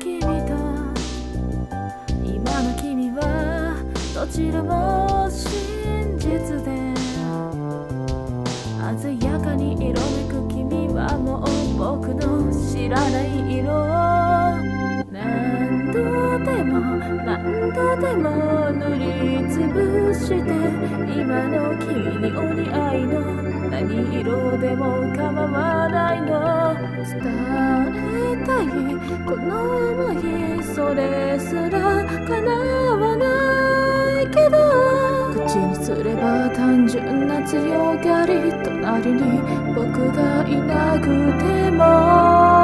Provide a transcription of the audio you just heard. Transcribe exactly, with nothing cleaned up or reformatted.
君と今の君はどちらも真実で、鮮やかに色めく君はもう僕の知らない色。何度でも何度でも塗りつぶして今の君にお似合いの何色でも構わないの。伝えたいこの想いそれすら叶わないけど、口にすれば単純な強がり、隣に僕がいなくても